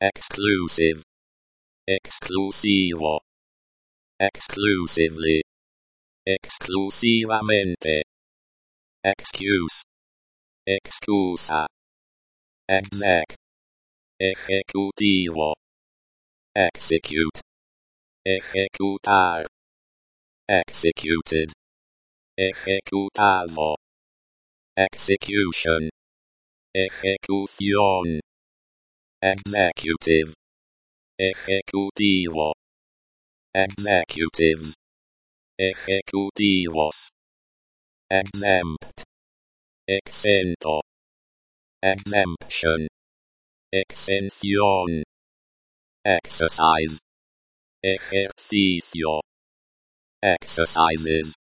exclusive, exclusivo, exclusively, exclusivamente, excuse, excusa, exec, ejecutivo, execute, ejecutar, executed, ejecutado, execution, ejecución, executive, ejecutivo, executives, ejecutivos, exempt, exento, exemption, exención, exercise, ejercicio, exercises,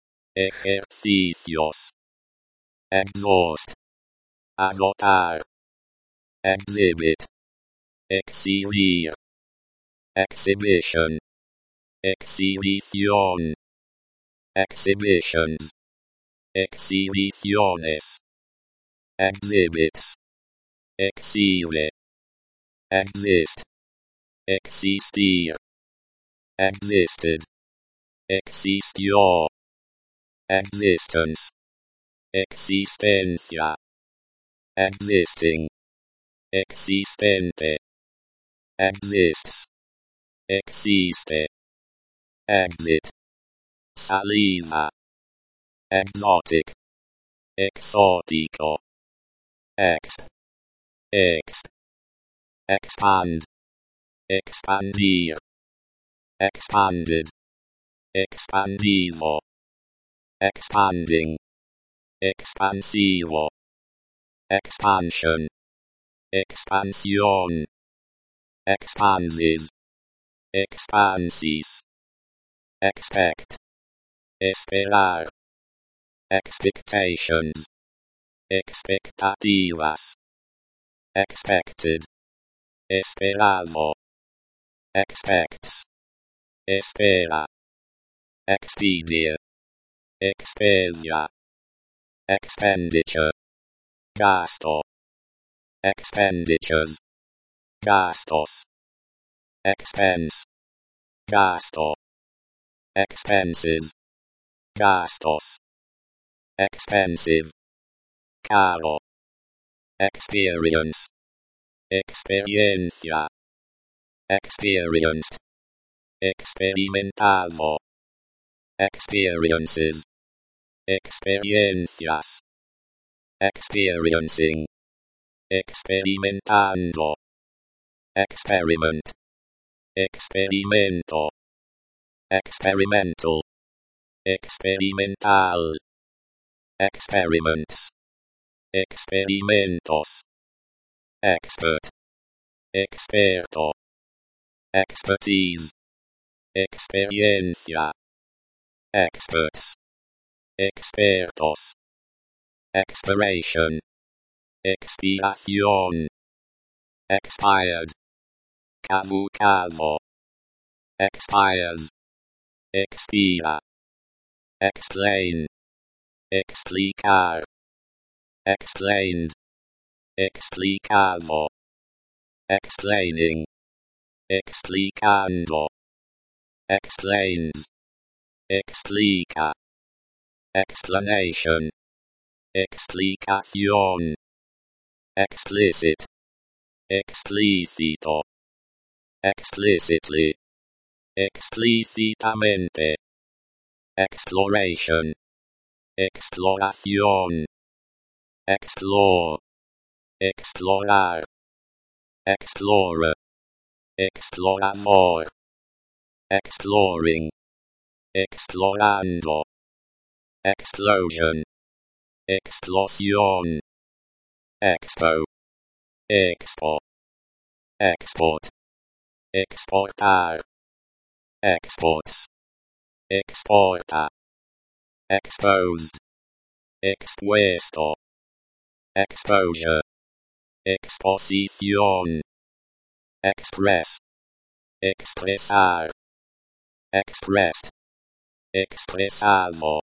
ejercicios, exhaust, agotar, exhibit, exhibir, exhibition, exhibición, exhibitions, exhibiciones, exhibits, exhibe, exist, existir, existed, existió, existence, existencia, existing, existente, exists, existe, exit, saliva, exotic, exótico, exp, exp, expand, expandir, expanded, expandivo, expanding, expansivo, expansion, expansión, expanses, expansis, expect, esperar, expectations, expectativas, expected, esperado, expects, espera, expedia, expedia, expenditure, gasto, expenditures, gastos, expense, gasto, expenses, gastos, expensive, caro, experience, experiencia, experienced, experimentado, experiences, experiencias, experiencing, experimentando, experiment, experimento, experimental, experimental, experiments, experimentos, expert, experto, expertise, experiencia, experts, expertos, expiration, expiación, expired, caducado, expires, expira, explain, explicar, explained, explicado, explaining, explicando, explains, explica, explanation, explicación, explicit, explícito, explicitly, explícitamente, exploration, exploración, explore, explorar, explorer, explorador, exploring, explorando, explosion, explosión, expo, expo, export, exportar, exports, exporta, exposed, expuesto, exposure, exposición, express, expresar, expressed, expresado,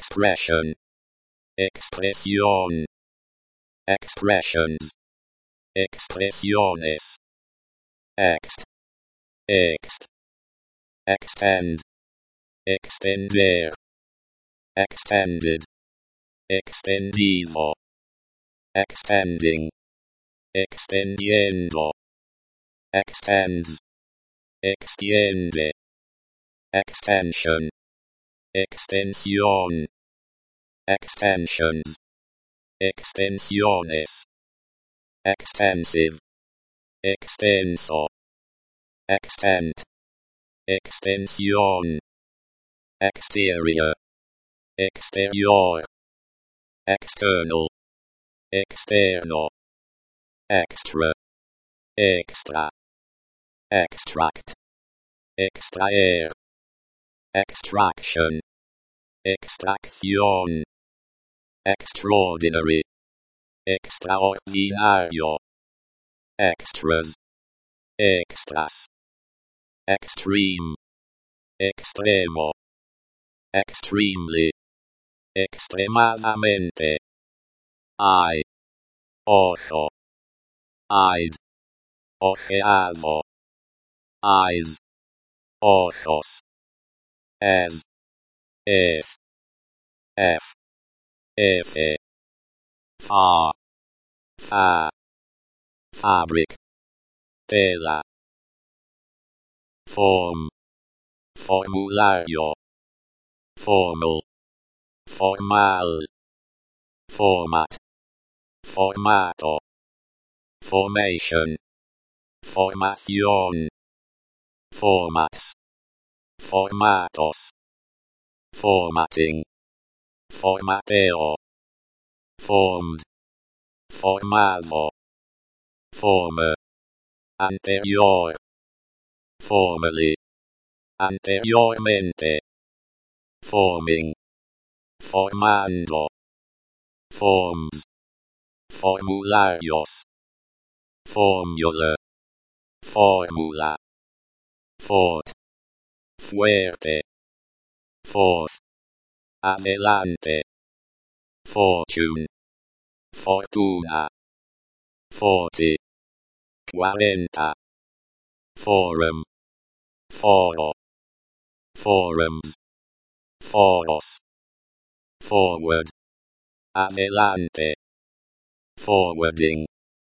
expression, expresión, expressions, expresiones, ext, ext, extend, extender, extended, extendido, extending, extendiendo, extends, extiende, extension, extensión, extensions, extensiones, extensive, extenso, extent, extensión, exterior, exterior, external, externo, extra, extra, extract, extraer, extraction, extracción, extraordinary, extraordinario, extras, extras, extreme, extremo, extremely, extremadamente, eye, ojo, eyed, ojeado, eyes, ojos, as, if, f, far, fa, fabric, tela, form, formulario, formal, formal, format, formato, formation, formación, formats, formatos, formatting, formateo, formed, formado, former, anterior, formerly, anteriormente, forming, formando, forms, formularios, formula, formula, fort, fuerte, forth, adelante, fortune, fortuna, forty, 40, forum, foro, forums, foros, forward, adelante, forwarding,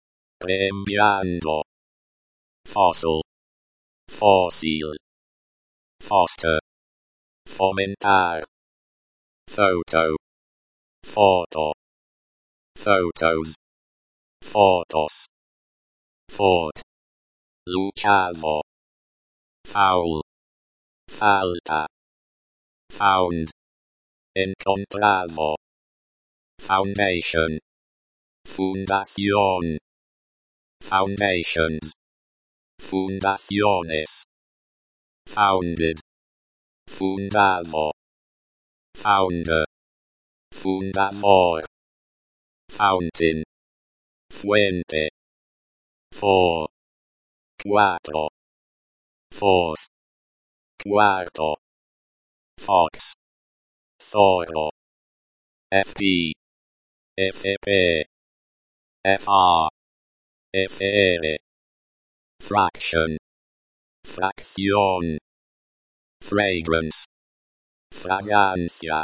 reenviando, fossil, fósil, foster, fomentar, photo, foto, photos, fotos, fort, luchado, foul, falta, found, encontrado, foundation, fundación, foundations, fundaciones, founded, fundado, founder, fundador, fountain, fuente, four, cuatro, fourth, cuarto, fox, thoro, fp, ff, fr, fr, fraction, fracción, fragrance, fragancia,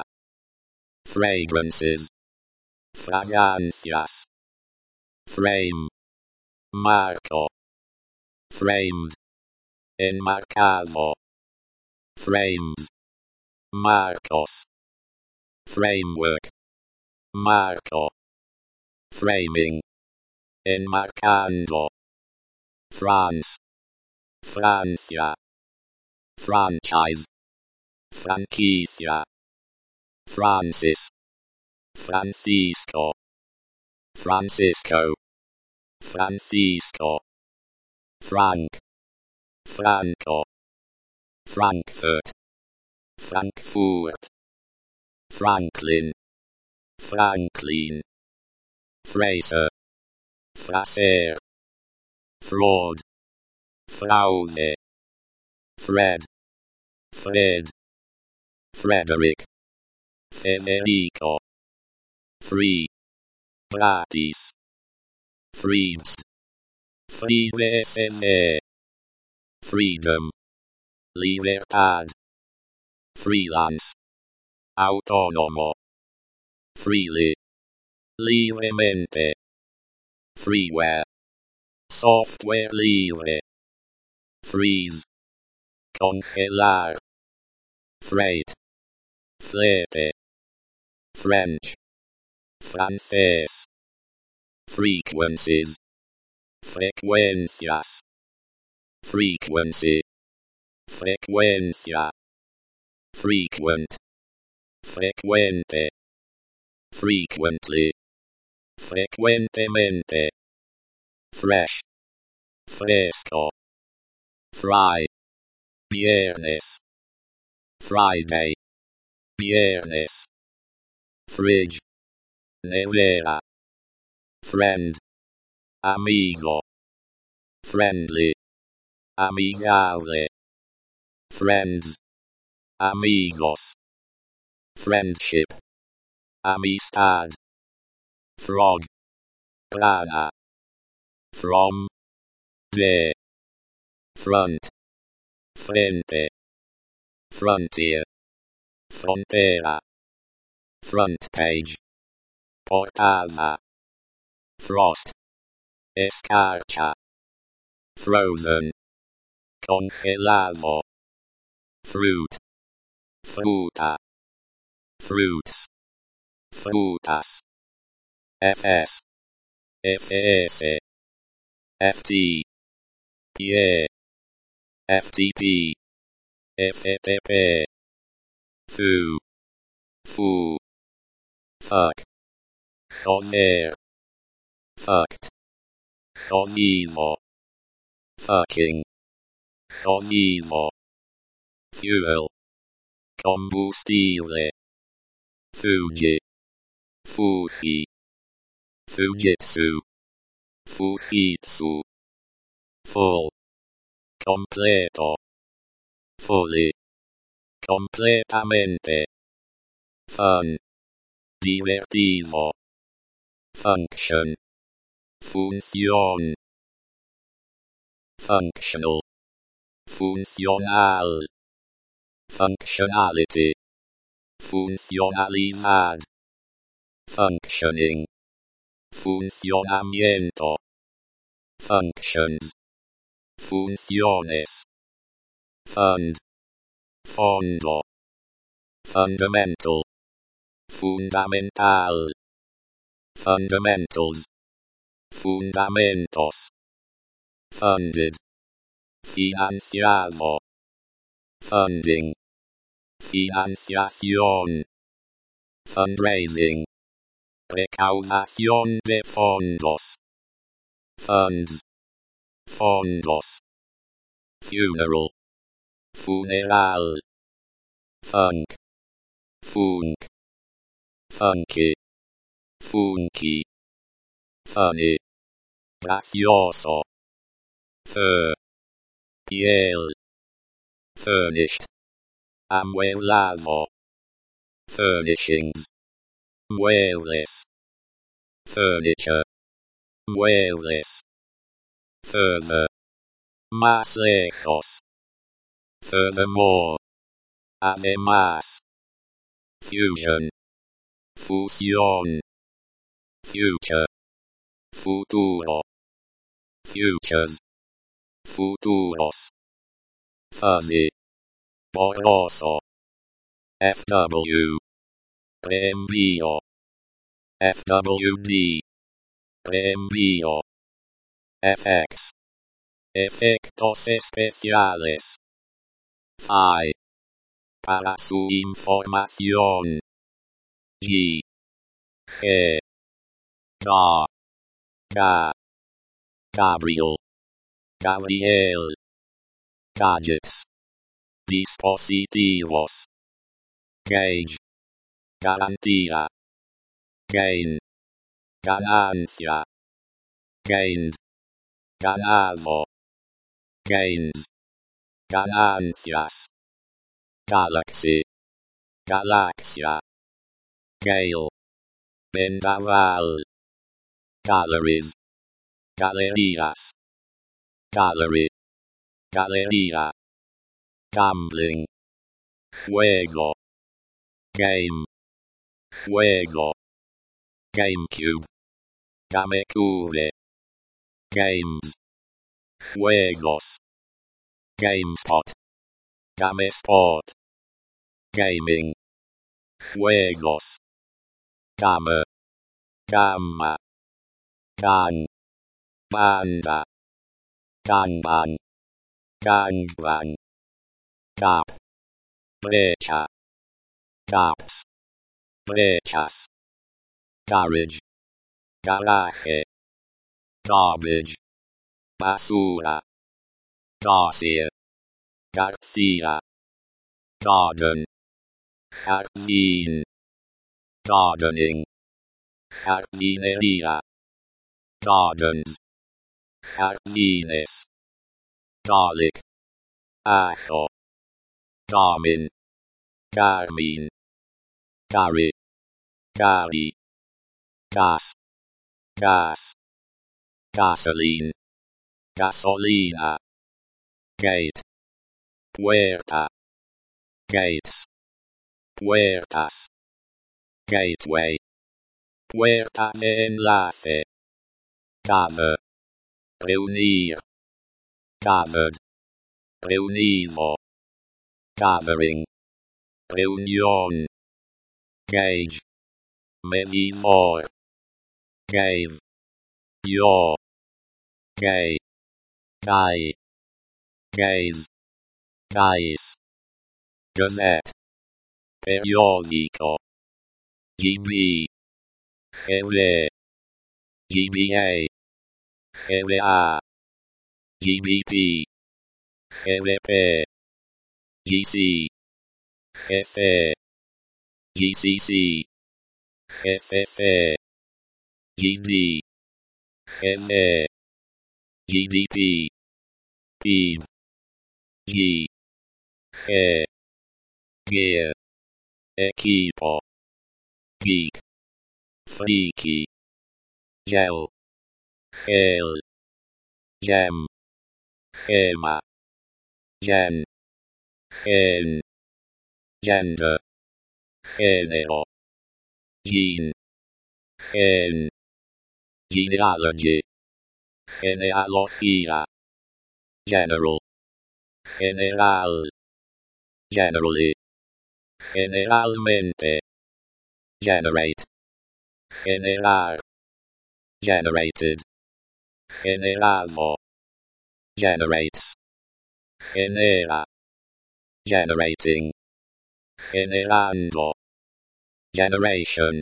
fragrances, fragancias, frame, marco, framed, enmarcado, frames, marcos, framework, marco, framing, enmarcando, France, Francia, franchise, franquicia, Francis, Francisco, Francisco, Francisco, Frank, Franco, Frankfurt, Frankfurt, Franklin, Franklin, Fraser, Fraser, fraud, fraude, Fred, Fred, Frederick, Federico, free, gratis, freebs, Freewesene. Freedom. Libertad. Freelance. Autónomo. Freely. Libremente. Freeware. Software libre. Freeze. Congelar. Freight. Flete. French. Francés. Frequencies. Frecuencias. Frequency. Frecuencia. Frequent. Frecuente. Frequently. Frecuentemente. Fresh. Fresco. Fry. Viernes. Friday. Viernes. Fridge. Nevera. Friend. Amigo. Friendly. Amigable. Friends. Amigos. Friendship. Amistad. Frog. Rana. From. De. Front. Frente. Frontier. Frontera. Front page. Portada. Frost. Escarcha. Frozen. Congelado. Fruit. Fruta. Fruits. Frutas. FS. FS. FT. PA. FTP. FTP. Fu. Fu. Fuck. Joder. Fucked. Jodido. Fucking. Jodido. Fuel. Combustible. Fuji. Fuji. Fujitsu. Fujitsu. Full. Completo. Fully. Completamente. Fun. Divertido. Function. Función. Functional. Funcional. Functionality. Funcionalidad. Functioning. Funcionamiento. Functions. Funciones. Fund. Fondo. Fundamental. Fundamental. Fundamentals. Fundamentos. Funded. Financiado. Funding. Financiación. Fundraising. Recaudación de fondos. Funds. Fondos. Funeral. Funeral. Funk. Funk. Funky. Funky. Funny. Gracioso. Fur. Piel. Furnished. Amueblado. Furnishings. Muebles. Furniture. Muebles. Further. Más lejos. Furthermore. Además. Fusion. Fusión. Future. Futuro. Futures. Futuros. Fuzzy. Borroso. FW. Reenvío. FWD. Reenvío. FX. Efectos especiales. I. Para su información. G. G. Ga. Ga. Gabriel. Gabriel. Gadgets. Dispositivos. Gauge. Garantía. Gain. Ganancia. Gained. Ganado. Gains. Ganancias. Galaxy. Galaxia. Gale. Vendaval. Galleries. Galerías. gallery, galleria, gambling, juego, game, juego, GameCube, GameCube, games, juegos, GameSpot, GameSpot, gaming, juegos, game, gamma, gang, banda, gangbang, gangbang, gap, brecha, gaps, brechas, garage, garaje, garbage, basura, Garcia, Garcia, garden, jardín, gardening, jardinería, gardens, jardines, garlic, ajo, Garmin, Garmin, Gary, Gary, gas, gas, gasoline, gasolina, gate, puerta, gates, puertas, gateway, puerta de enlace, gather, reunir, gathered, reunido, gathering, reunión, gauge, medidor, gave, yo, gay, guy, gaze, guys, gazette, periódico, GB, GV, GBA, GBA, GBP, GBP, GC, FA, GCC, FFA, GD, MA, GDP, PIB, G, E, Gear, Equipo, Geek, Freaky, Gel, Gel, Gem, Gema, Gen, Gen, Gender, Género, Gene, Gen, Genealogy, Genealogía, General, General, Generally, Generalmente, Generate, Generar, Generated, Generado, Generates, Genera, Generating, Generando, Generation,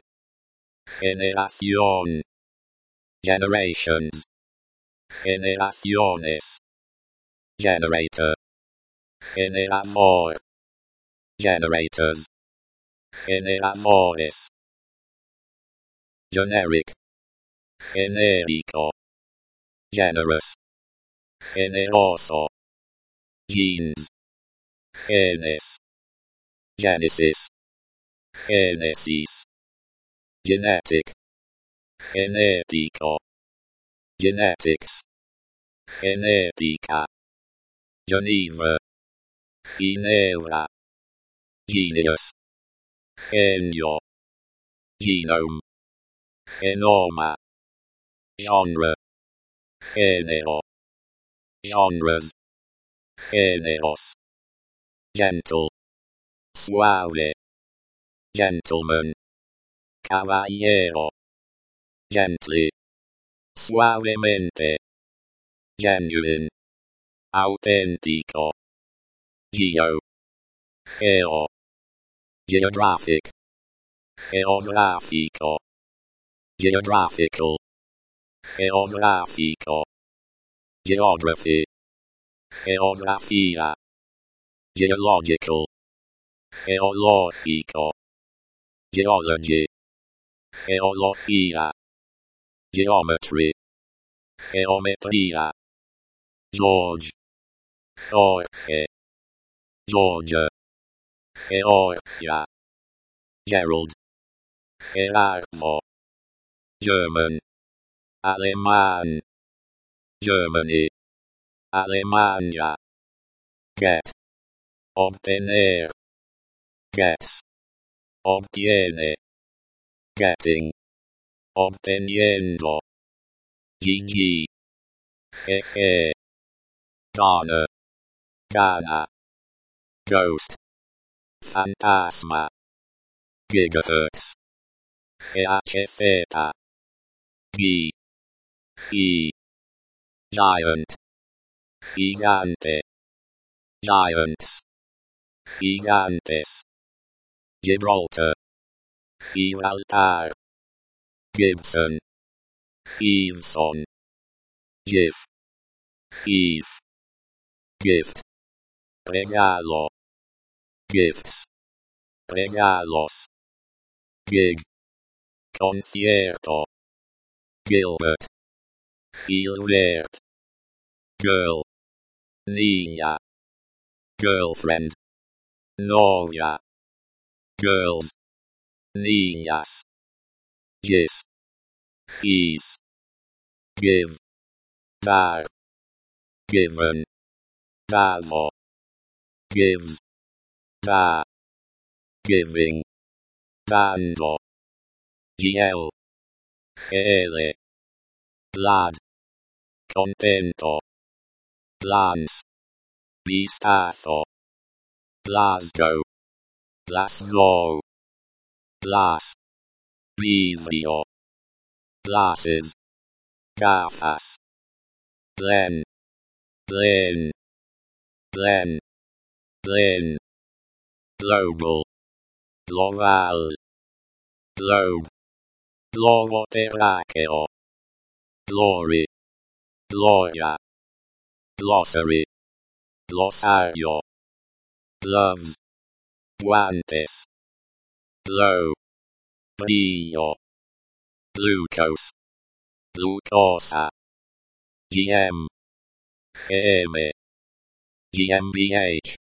Generación, Generations, Generaciones, Generator, Generador, Generators, Generadores, Generic, Genérico, Generous, Generoso, Genes, Genes, Genesis, Genesis, Genetic, Genetico, Genetics, Genetica, Geneva, Ginevra, Genius, Genio, Genome, Genoma, Genre, Género, Genres, Géneros, Gentle, Suave, Gentleman, Caballero, Gently, Suavemente, Genuine, Auténtico, Geo, Geo, Geographic, Geográfico, Geographical, Geográfico, Geography, Geografía, Geological, Geológico, Geology, Geología, Geometry, Geometría, George, Jorge, Georgia, Georgia, Gerald, Gerardo, German, Alemán, Germany, Alemania. Get. Obtener. Gets. Obtiene. Getting. Obteniendo. GG. Jeje. Gana. Gana. Ghost. Fantasma. Gigahertz. EHZ. G. E. Giant. Gigante. Giants. Gigantes. Gibraltar. Gibraltar. Gibson. Gibson. GIF. Eve. Gift. Regalo. Gifts. Regalos. Gig. Concierto. Gilbert. Gilbert. Girl. Niña. Girlfriend. Novia. Girls. Niñas. Gis. Gis. Give. Dar. Given. Davo. Gives. Da. Giving. Dando. GL. Ele. Lad. Contento. Lance. Vistazo. Glasgow. Glasgow. Glass. Vidrio. Glasses. Gafas. Glen. Glen. Glen. Glen. Global. Global. Globe. Globoterráqueo. Glory. Gloria. Glossary. Glossario. Gloves. Guantes. Glow. Brillo. Glucose. Glucosa. GM. GM. GmbH.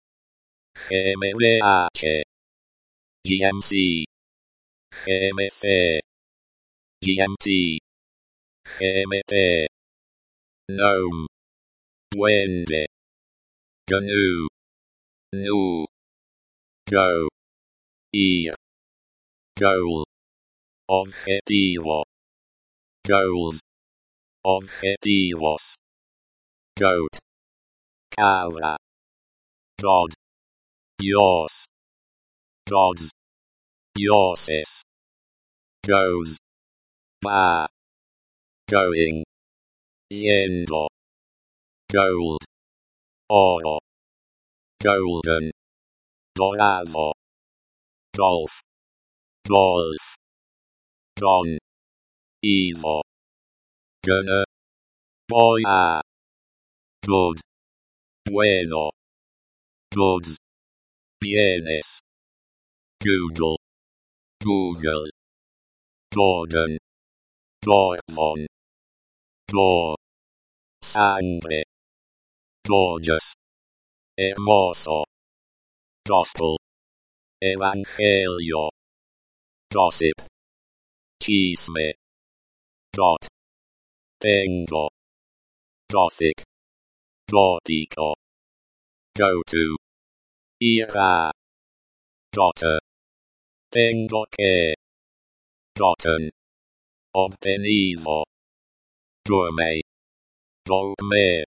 GmbH. GMC. GMC. GMT. GMT. Gnome. Duende. GNU. GNU. Go. Ear. Goal. Objetivo. Goals. Objetivos. Goat. Cabra. God. Yours. Gods. Yourses. Goes. Bar. Going. Yendo. Gold. Oro. Golden. Dorado. Golf. Golf. Don. Evo. Gonna. Boya. Good. Bueno. Goods. Bienes. Google. Google. Gordon. Gorgon. Gore. Sangre. Gorgeous. Hermoso. Gospel. Evangelio. Gossip. Chisme. Got. Tengo. Gothic. Gótico. Go to. Irá. Gotter. Tengo que. Gotten. Obtenido. Gourmet. Gourmet.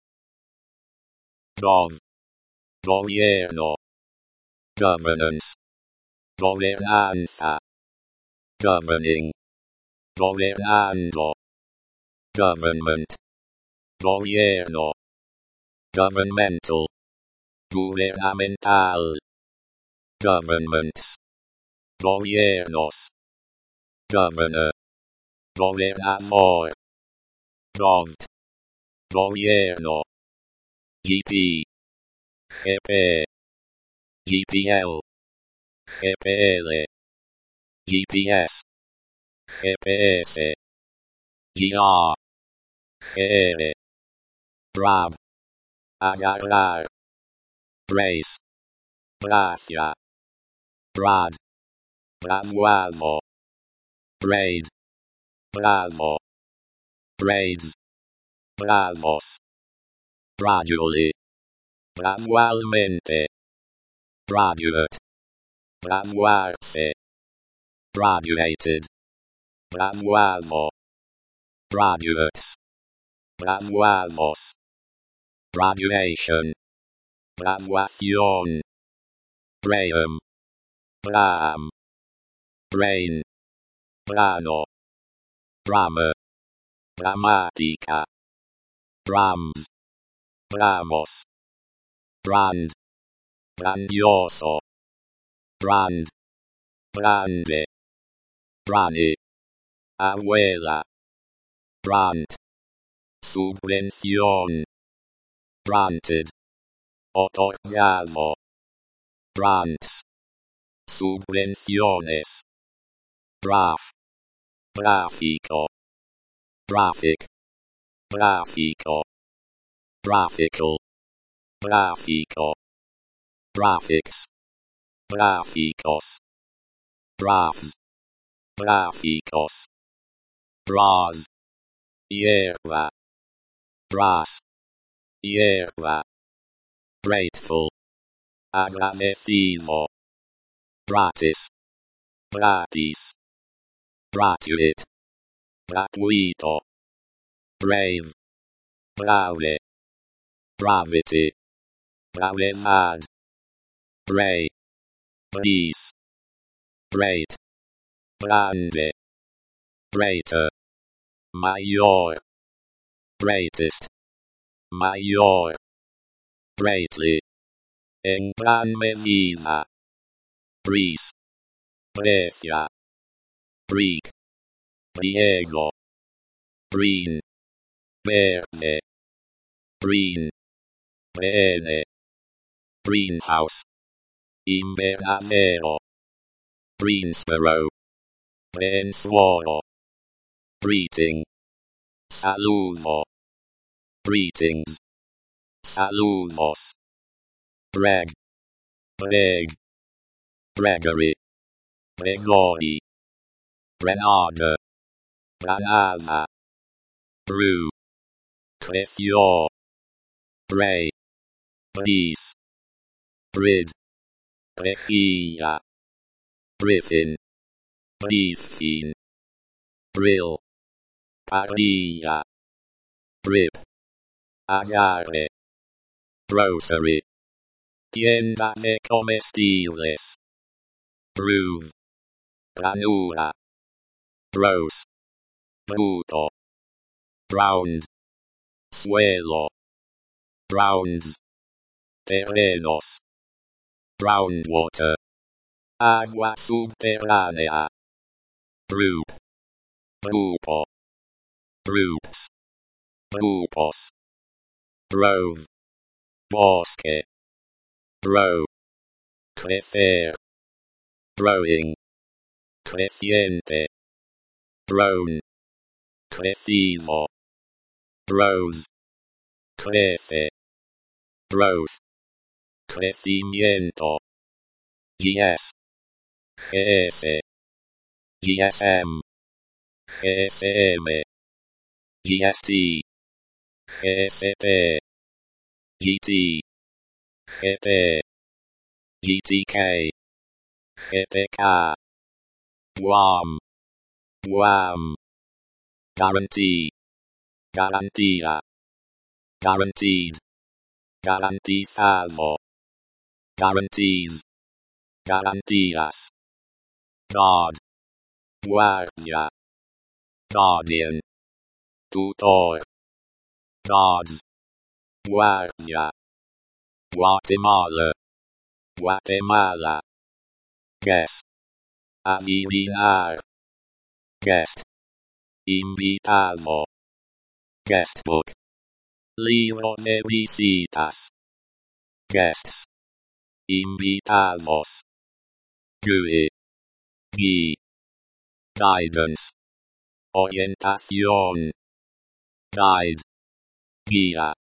Gov. Gobierno. Governance. Gobernanza. Governing. Gobernando. Government. Gobierno. Governmental. Gubernamental. Governments. Gobiernos. Governor. Gobernador. Govt. Gobierno. GP. GP. GPL. GPL. GPS. GPS. GR. GR. Brab. Agarrar. Brace. Bracia. Brad. Bravuavo. Braid. Bravo. Braids. Bravos. gradually, gradualmente, graduate, graduarse, graduated, gradualmo, graduates, gradualmos, graduation, graduación, Graham, Graham, brain, brano, drama, grammatica, brams, bramos, brand, grandioso, brand, grande, brani, abuela, brant, subvención, granted, otorgado, grants, subvenciones, graph, gráfico, graphic, gráfico, graphical, gráfico, graphics, gráficos, graphs, gráficos, bras, hierba, brass, hierba, grateful, agradecido, gratis, gratis, gratuit, gratuito, brave, brave, gravity, gravedad, bray, breeze, great, grande, greater, mayor, greatest, mayor, greatly, en gran medida, breeze, Grecia, Greek, griego, green, verde, green, bene, greenhouse, invernadero, Greensboro, Greensboro, greeting, saludo, greetings, saludos, Greg, Greg, Gregory, Gregory, Grenada, Granada, Brew, creció, Bray, Breeze, Brid, Rejilla, Griffin, Briefing, Brill, Parrilla, Grip, Agarre, Grocery, Tienda de comestibles, Groove, Granura, Gross, Bruto, Ground, Suelo, Grounds, Terrenos, Groundwater, Agua subterránea, Group, Grupo, Groups, Grupos, Grove, Bosque, Grow, crecer, growing, creciente, grown, crecido, grows, crece, growth, crecimiento, GS, GS, GSM, GSM, GST, GST, GT, GT, GTK, GTK, WAM, WAM, guarantee, garantía, guaranteed, garantizado, guarantees, garantías, guard, guardia, guardian, tutor, guards, guardia, Guatemala, Guatemala, guess, adivinar, guest, invitado, guestbook, libro de visitas, guests, invitados, GUI, GUI, guidance, orientación, guide, guía,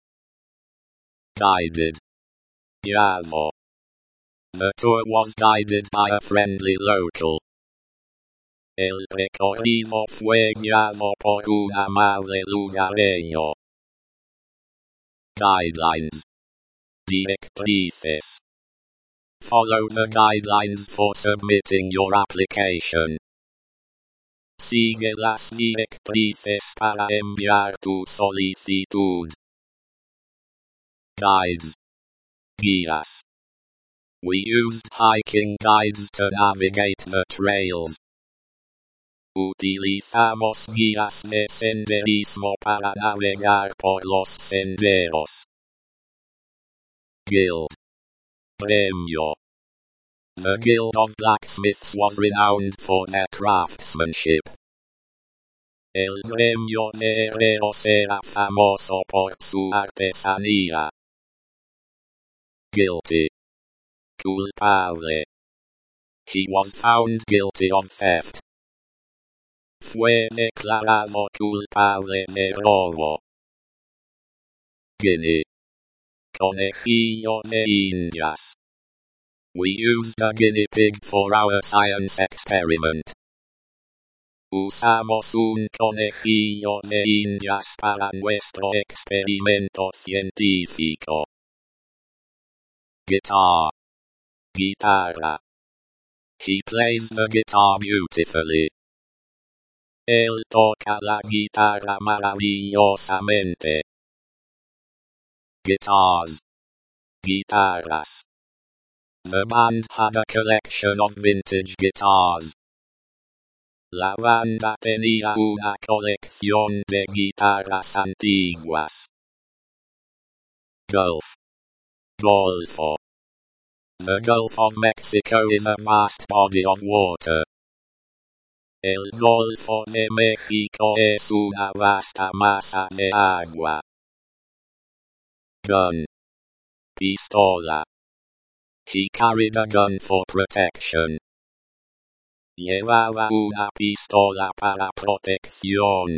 guided, guiado. The tour was guided by a friendly local. El recorrido fue guiado por un amable lugareño. Guidelines. Directrices. Follow the guidelines for submitting your application. Sigue las directrices para enviar tu solicitud. Guides. Guías. We used hiking guides to navigate the trails. Utilizamos guías de senderismo para navegar por los senderos. Guild. Gremio. The Guild of Blacksmiths was renowned for their craftsmanship. El gremio de herreros era famoso por su artesanía. Guilty. Culpable. He was found guilty of theft. Fue declarado culpable de robo. Guinea. Conejillo de Indias. We used a guinea pig for our science experiment. Usamos un conejillo de Indias para nuestro experimento científico. Guitar. Guitarra. He plays the guitar beautifully. Él toca la guitarra maravillosamente. Guitars. Guitarras. The band had a collection of vintage guitars. La banda tenía una colección de guitarras antiguas. Gulf. Golfo. The Gulf of Mexico is a vast body of water. El Golfo de México es una vasta masa de agua. Gun. Pistola. He carried a gun for protection. Llevaba una pistola para protección.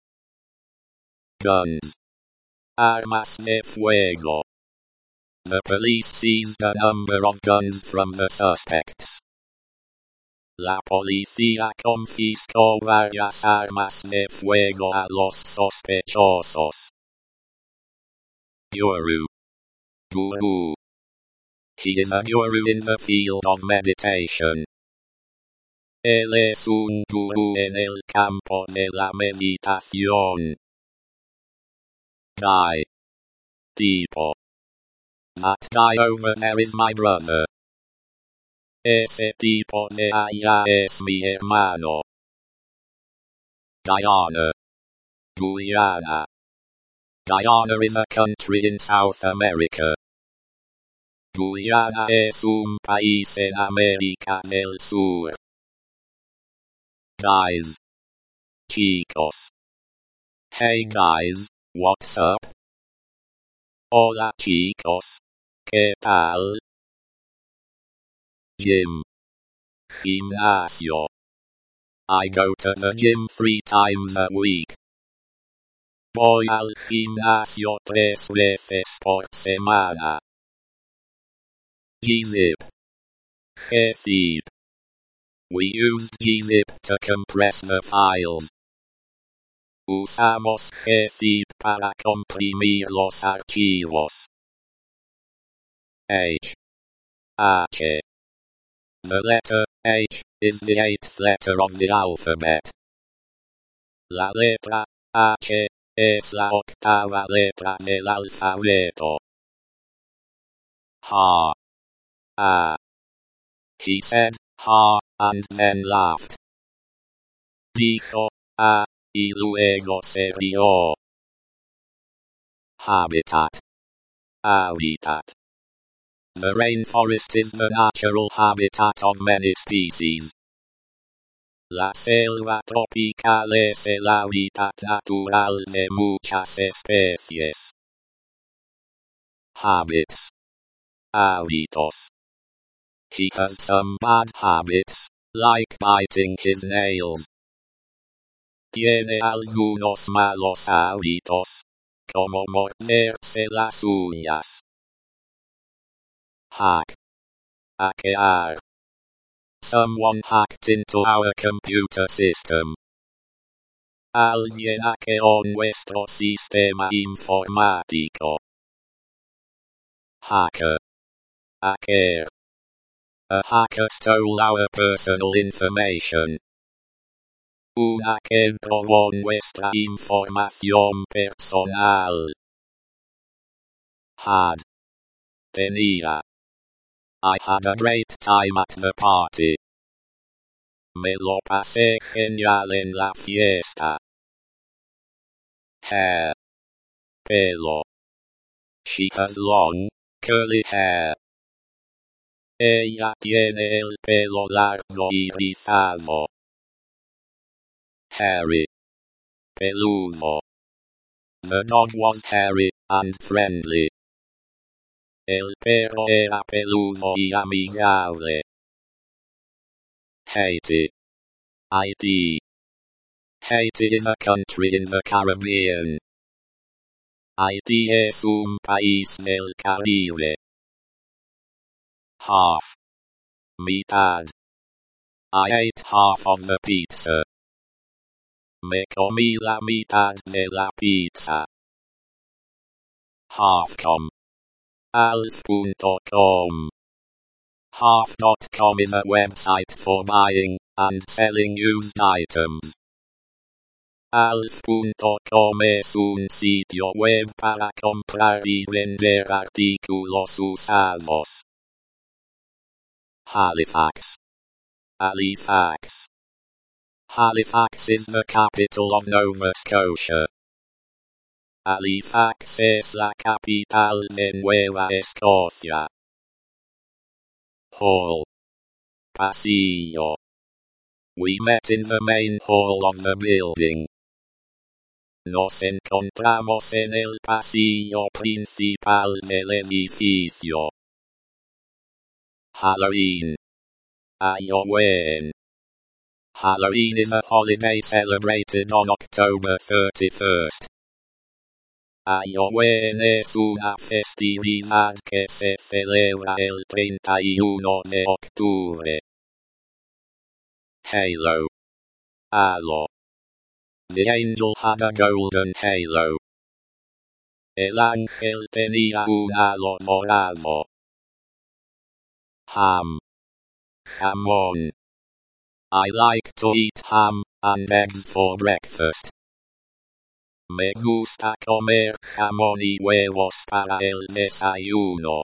Guns. Armas de fuego. The police seized a number of guns from the suspects. La policía confiscó varias armas de fuego a los sospechosos. Guru. Guru. He is a guru in the field of meditation. Él es un gurú en el campo de la meditación. Guy. Tipo. That guy over there is my brother. Ese tipo de allá es mi hermano. Guyana. Guyana. Guyana is a country in South America. Guyana es un país en América del Sur. Guys. Chicos. Hey guys, what's up? Hola chicos. ¿Qué tal? Gym. Gimnasio. I go to the gym 3 times a week. Voy al gimnasio 3 veces por semana. Gzip. Gzip. We used Gzip to compress the files. Usamos Gzip para comprimir los archivos. H. The letter H is the 8th letter of the alphabet. La letra H es la 8ª letra del alfabeto. Ha. He said, ha, and then laughed. Dijo, y luego se rió. Habitat. Habitat. The rainforest is the natural habitat of many species. La selva tropical es el hábitat natural de muchas especies. Habits. Hábitos. He has some bad habits, like biting his nails. Tiene algunos malos hábitos, como morderse las uñas. Hack. Hackear. Someone hacked into our computer system. Alguien hackeó nuestro sistema informático. Hacker. Hacker. A hacker stole our personal information. Un hacker robó nuestra información personal. Had. Tenía. I had a great time at the party. Me lo pasé genial en la fiesta. Hair. Pelo. She has long, curly hair. Ella tiene el pelo largo y rizado. Hairy. Peludo. The dog was hairy and friendly. El perro era peludo y amigable. Haiti. Haiti. Haiti is a country in the Caribbean. Haiti es un país del Caribe. Half. Mitad. I ate half of the pizza. Me comí la mitad de la pizza. Halfcom. Alf.com. Half.com is a website for buying and selling used items. Alf.com es un sitio web para comprar y vender artículos usados. Halifax. Halifax. Halifax is the capital of Nova Scotia. Halifax es la capital de Nueva Escocia. Hall. Pasillo. We met in the main hall of the building. Nos encontramos en el pasillo principal del edificio. Halloween. Halloween. Halloween is a holiday celebrated on October 31st. Halloween es una festividad que se celebra el 31 de octubre. Halo. Halo. The angel had a golden halo. El ángel tenía un halo morado. Ham. Jamón. I like to eat ham and eggs for breakfast. Me gusta comer jamón y huevos para el desayuno.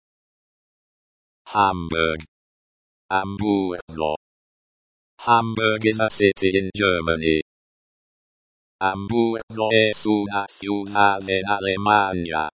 Hamburg. Hamburgo. Hamburg is a city in Germany. Hamburgo es una ciudad en Alemania.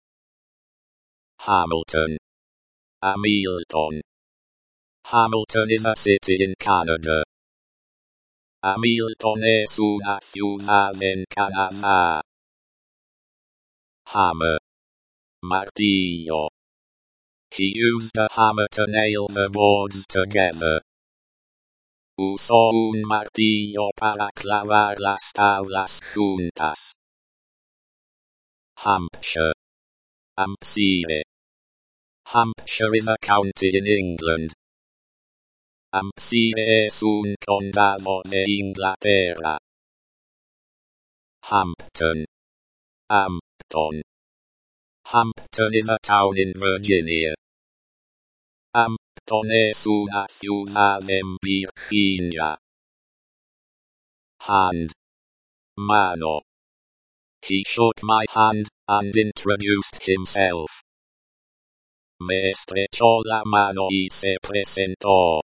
Hamilton. Hamilton. Hamilton is a city in Canada. Hamilton es una ciudad en Canadá. Hammer. Martillo. He used a hammer to nail the boards together. Usó un martillo para clavar las tablas juntas. Hampshire. Hampshire. Hampshire is a county in England. Hampshire es un condado de Inglaterra. Hampton. Hampton. Hampton is a town in Virginia. Hampton es una ciudad en Virginia. Hand. Mano. He shook my hand and introduced himself. Me estrechó la mano y se presentó.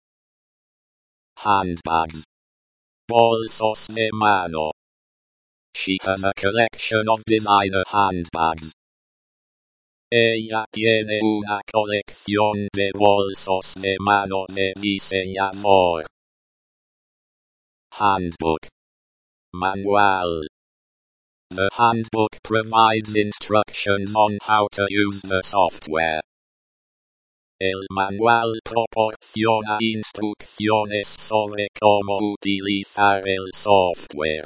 Handbags. Bolsos de mano. She has a collection of designer handbags. Ella tiene una colección de bolsos de mano de diseñador. Handbook. Manual. The handbook provides instructions on how to use the software. El manual proporciona instrucciones sobre cómo utilizar el software.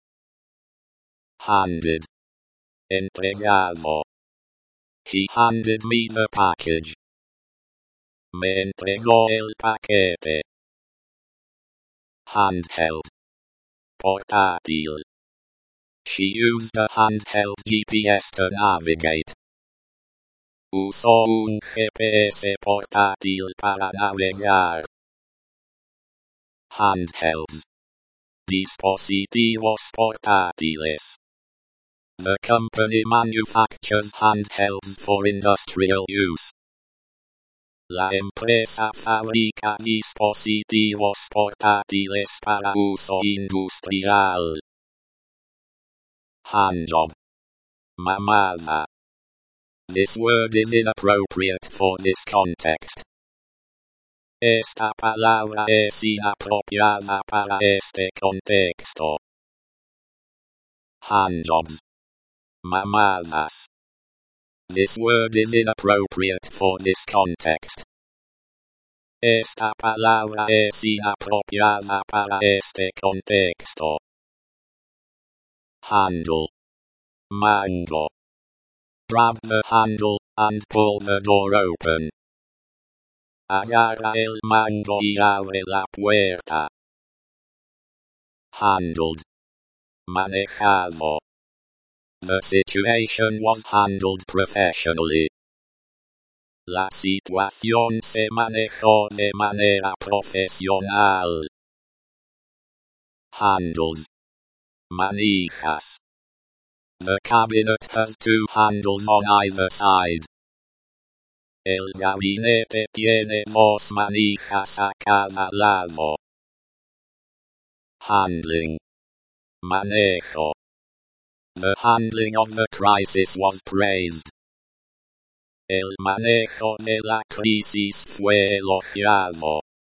Handed. Entregado. He handed me the package. Me entregó el paquete. Handheld. Portátil. She used a handheld GPS to navigate. Uso un GPS portátil para navegar. Handhelds. Dispositivos portátiles. The company manufactures handhelds for industrial use. La empresa fabrica dispositivos portátiles para uso industrial. Handjob. Mamada. This word is inappropriate for this context. Esta palabra es inapropiada para este contexto. Handjobs. Mamadas. This word is inappropriate for this context. Esta palabra es inapropiada para este contexto. Handle. Mango. Grab the handle and pull the door open. Agarra el mango y abre la puerta. Handled. Manejado. The situation was handled professionally. La situación se manejó de manera profesional. Handles. Manijas. The cabinet has two handles on either side. El gabinete tiene dos manijas a cada lado. Handling. Manejo. The handling of the crisis was praised. El manejo de la crisis fue elogiado.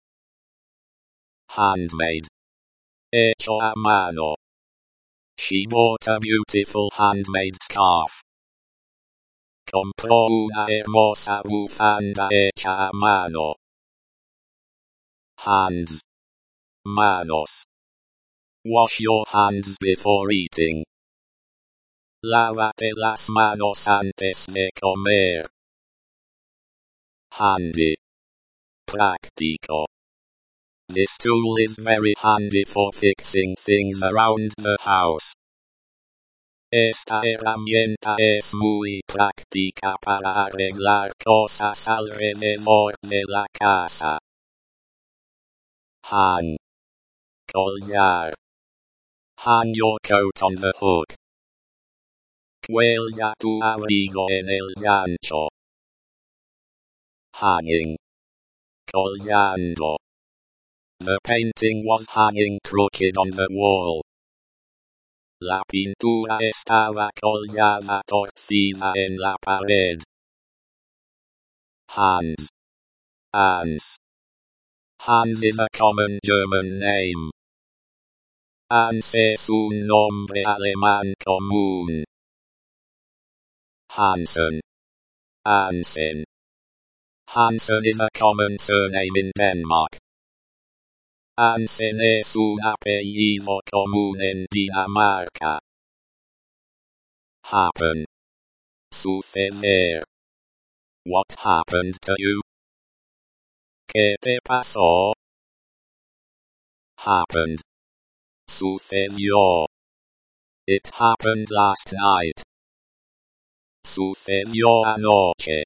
Handmade. Hecho a mano. She bought a beautiful handmade scarf. Compró una hermosa bufanda hecha a mano. Hands. Manos. Wash your hands before eating. Lávate las manos antes de comer. Handy. Práctico. This tool is very handy for fixing things around the house. Esta herramienta es muy práctica para arreglar cosas alrededor de la casa. Hang. Colgar. Hang your coat on the hook. Cuelga tu abrigo en el gancho. Hanging. Colgando. The painting was hanging crooked on the wall. La pintura estaba colgada torcida en la pared. Hans. Hans. Hans is a common German name. Hans es un nombre alemán común. Hansen. Hansen. Hansen is a common surname in Denmark. Hansen es un apellido común en Dinamarca. Happen. Suceder. What happened to you? ¿Qué te pasó? Happened. Sucedió. It happened last night. Sucedió anoche.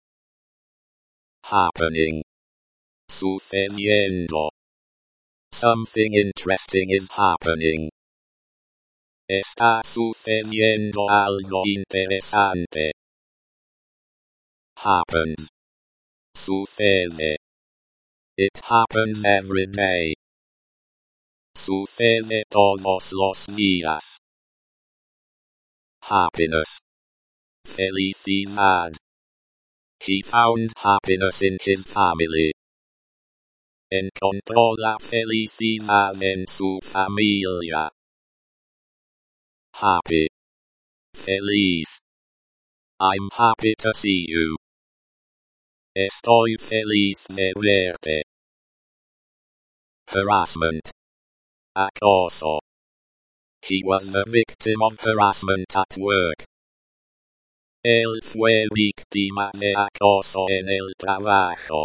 Happening. Sucediendo. Something interesting is happening. Está sucediendo algo interesante. Happens. Sucede. It happens every day. Sucede todos los días. Happiness. Felicidad. He found happiness in his family. Encontró la felicidad en su familia. Happy. Feliz. I'm happy to see you. Estoy feliz de verte. Harassment. Acoso. He was the victim of harassment at work. Él fue víctima de acoso en el trabajo.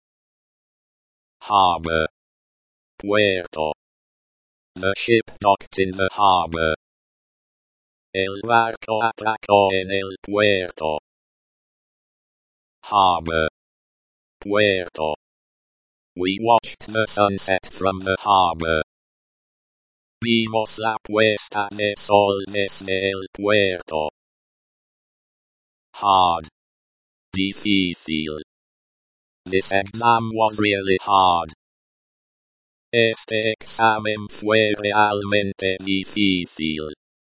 Harbor. Puerto. The ship docked in the harbor. El barco atracó en el puerto. Harbor. Puerto. We watched the sunset from the harbor. Vimos la puesta de sol desde el puerto. Hard. Difícil. This exam was really hard. Este examen fue realmente difícil.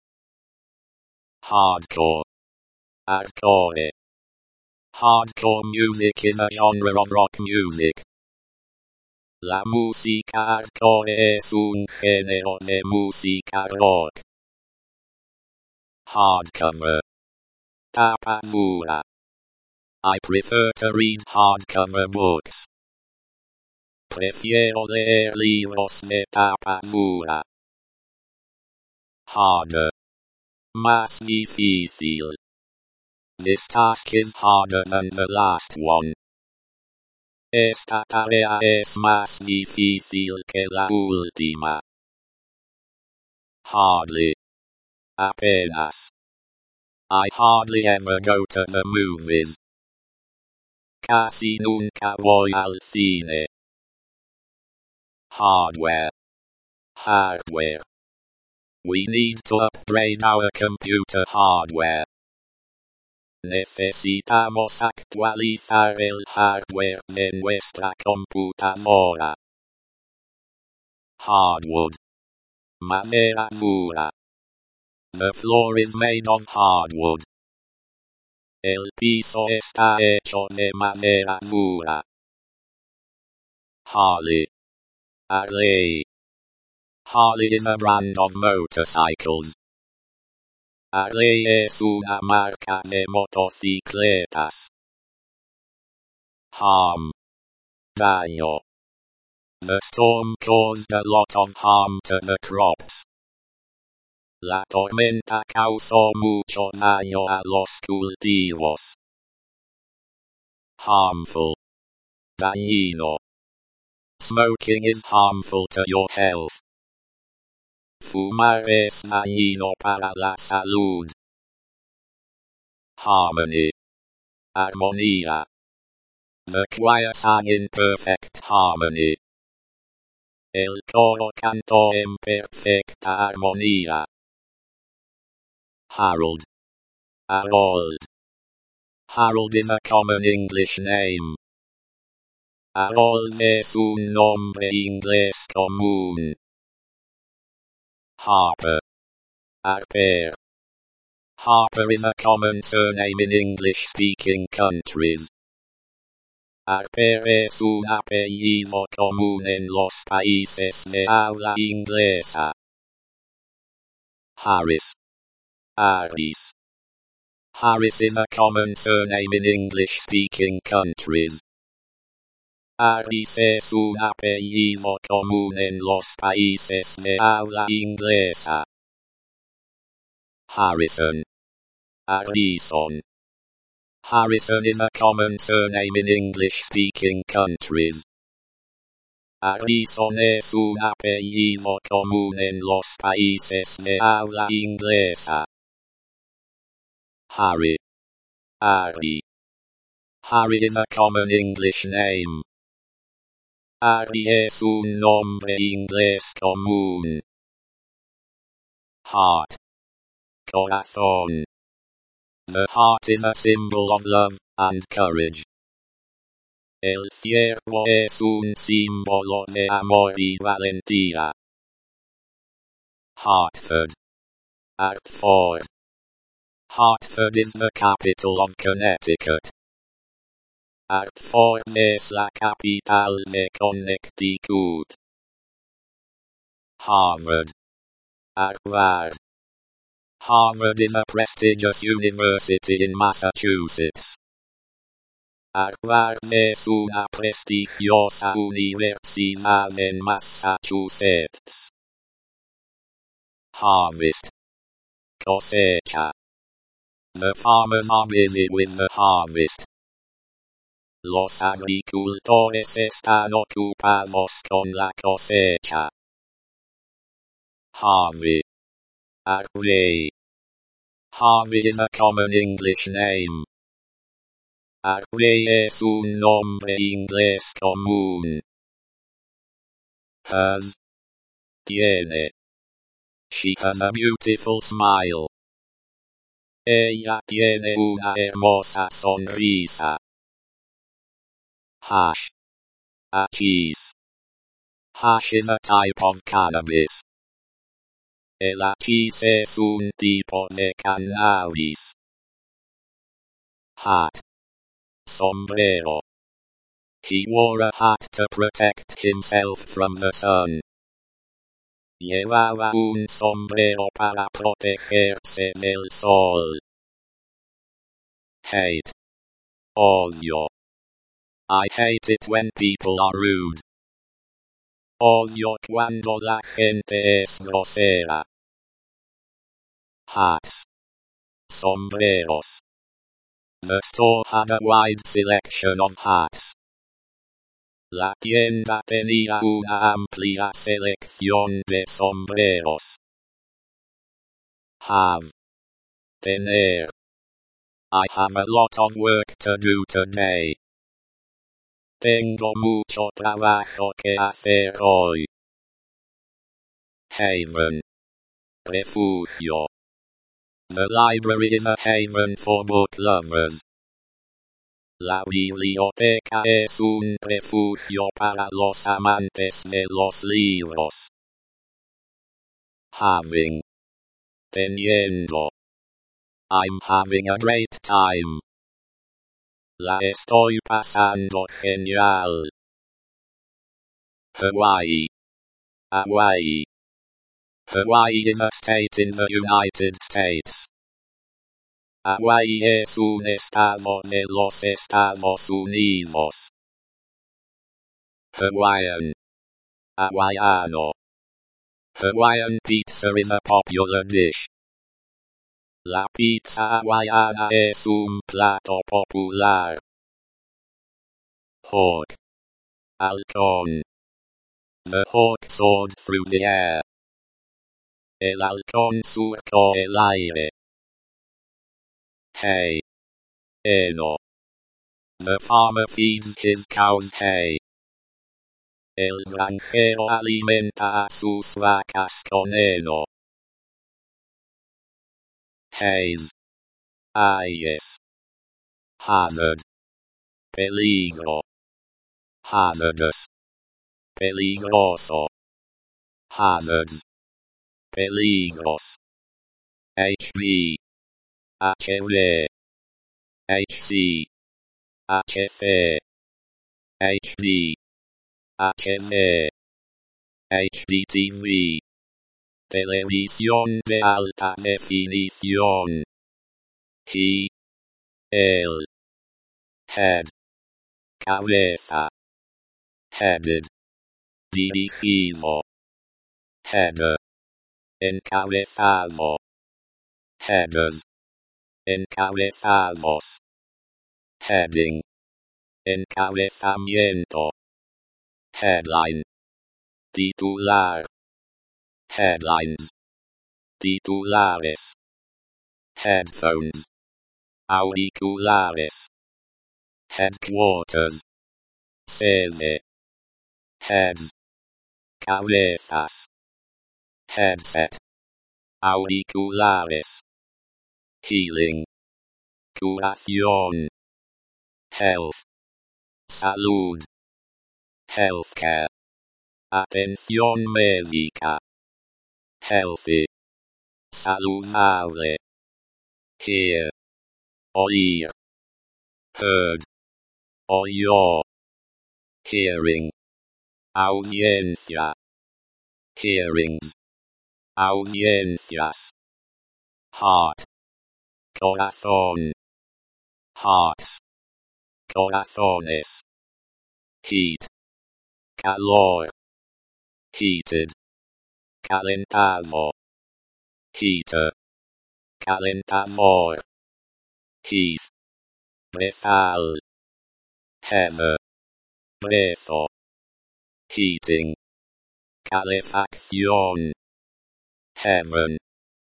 Hardcore. Hardcore. Hardcore music is a genre of rock music. La música hardcore es un género de música rock. Hardcover. Tapa dura. I prefer to read hardcover books. Prefiero leer libros de tapa dura. Harder. Más difícil. This task is harder than the last one. Esta tarea es más difícil que la última. Hardly. Apenas. I hardly ever go to the movies. Casi nunca voy al cine. Hardware. Hardware. We need to upgrade our computer hardware. Necesitamos actualizar el hardware de nuestra computadora. Hardwood. Madera dura. The floor is made of hardwood. El piso está hecho de madera dura. Harley. Harley. Harley is a brand of motorcycles. Harley es una marca de motocicletas. Harm. Daño. The storm caused a lot of harm to the crops. La tormenta causó mucho daño a los cultivos. Harmful. Dañino. Smoking is harmful to your health. Fumar es dañino para la salud. Harmony. Armonía. The choir sang in perfect harmony. El coro cantó en perfecta armonía. Harold. Harold. Harold is a common English name. Harold es un nombre inglés común. Harper. Harper. Harper is a common surname in English-speaking countries. Harper es un apellido común en los países de habla inglesa. Harris. Harris. Harris is a common surname in English-speaking countries. Harris es un apellido común en los países de habla inglesa. Harrison. Harrison. Harrison is a common surname in English-speaking countries. Harrison es un apellido común en los países de habla inglesa. Harry. Harry. Harry is a common English name. Harry es un nombre inglés común. Heart. Corazón. The heart is a symbol of love and courage. El ciervo es un símbolo de amor y valentía. Hartford. Hartford. Hartford is the capital of Connecticut. Hartford es la capital de Connecticut. Harvard. Harvard. Harvard is a prestigious university in Massachusetts. Harvard es una prestigiosa universidad en Massachusetts. Harvest. Cosecha. The farmers are busy with the harvest. Los agricultores están ocupados con la cosecha. Harvey. Harvey. Harvey is a common English name. Array es un nombre inglés común. Has. Tiene. She has a beautiful smile. Ella tiene una hermosa sonrisa. Hash. Hachís. Hash is a type of cannabis. El hachís es un tipo de cannabis. Hat. Sombrero. He wore a hat to protect himself from the sun. Llevaba un sombrero para protegerse del sol. Hate. Odio. I hate it when people are rude. Odio cuando la gente es grosera. Hats. Sombreros. The store had a wide selection of hats. La tienda tenía una amplia selección de sombreros. Have. Tener. I have a lot of work to do today. Tengo mucho trabajo que hacer hoy. Haven. Refugio. The library is a haven for book lovers. La biblioteca es un refugio para los amantes de los libros. Having. Teniendo. I'm having a great time. La estoy pasando genial. Hawaii. Hawaii. Hawaii is a state in the United States. Hawaii es un estado de los Estados Unidos. Hawaiian. Hawaiano. Hawaiian pizza is a popular dish. La pizza hawaiana es un plato popular. Hawk. Halcón. The hawk soared through the air. El halcón surcó el aire. Hay. Heno. The farmer feeds his cows hay. El granjero alimenta a sus vacas con heno. Haze. Ayes. Hazard. Peligro. Hazardous. Peligroso. Hazards. Peligros. HB. HV. HC. HC. HD. HD. HDTV. Televisión de alta definición. He. El. Head. Cabeza. Headed. Dirigido. Header. Encabezado. Headers. Encabezados. Heading. Encabezamiento. Headline. Titular. Headlines. Titulares. Headphones. Auriculares. Headquarters. Sede. Heads. Cabezas. Headset. Auriculares. Healing. Curación. Health. Salud. Healthcare. Atención médica. Healthy. Saludable. Hear. Oír. Heard. Oyó. Hearing. Audiencia. Hearings. Audiencias. Heart. Corazón. Hearts. Corazones. Heat. Calor. Heated. Calentado. Heater. Calentador. Heath. Brezal. Heather. Brezo. Heating. Calefacción. Heaven.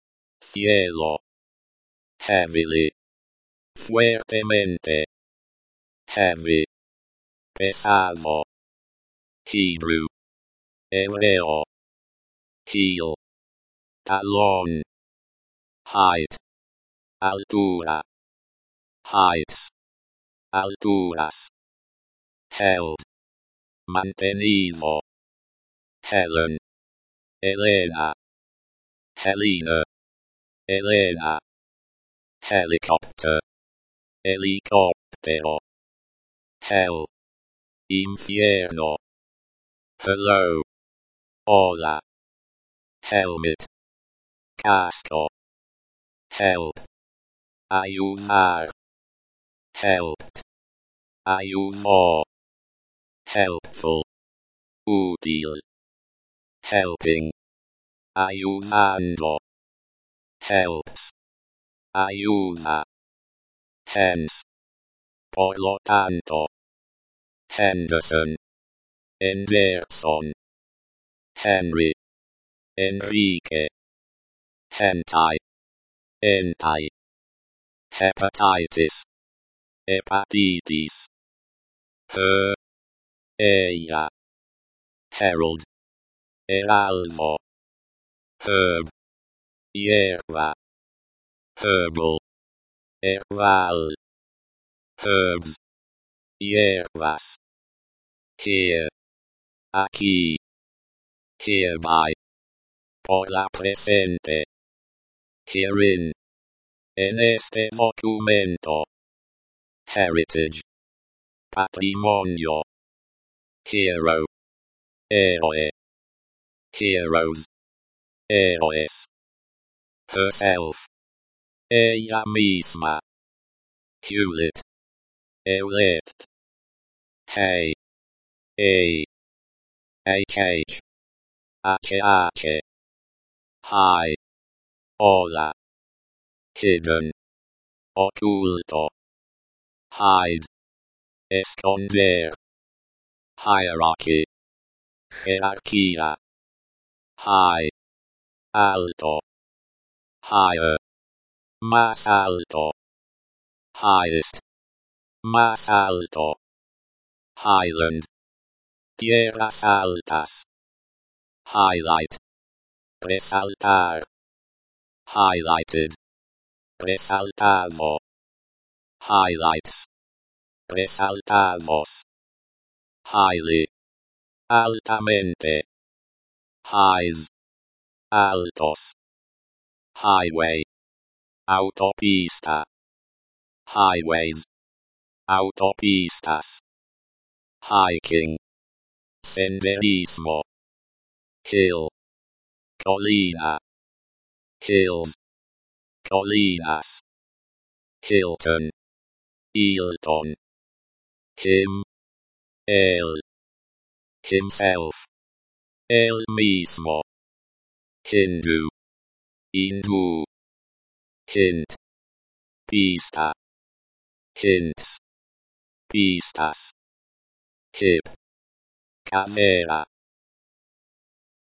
Cielo. Heavily. Fuertemente. heavy, pesado, Hebrew, hebreo, heel, talón, height, altura, heights, alturas, held, mantenido, Helen, Elena, Helena, Elena, helicopter, helicóptero, hell, infierno, hello, hola, helmet, casco, help, ayudar, helped, ayudó, helpful, útil, helping, ayudando, helps, ayuda, hence, por lo tanto, Henderson, Henderson, Henry, Enrique, hentai, hentai, hepatitis, hepatitis, her, ella, herald, heraldo, herb, hierba, herbal, herbal, herbs, hierbas, here, aquí, hereby, por la presente, herein, en este documento, heritage, patrimonio, hero, héroe, heroes, héroes, herself, ella misma, Hewlett, elect, hey, a, HH, HH, hi, hola, hidden, oculto, hide, esconder, hierarchy, jerarquía, high, alto, higher, más alto, highest, más alto, highland, tierras altas, highlight, resaltar, highlighted, resaltado, highlights, resaltados, highly, altamente, highs, altos, highway, autopista, highways, autopistas, hiking, senderismo, hill, colina, hills, colinas, Hilton, Hilton, him, él, himself, él mismo, Hindu, hindú, hint, pista, hints, pistas, hip, cadera,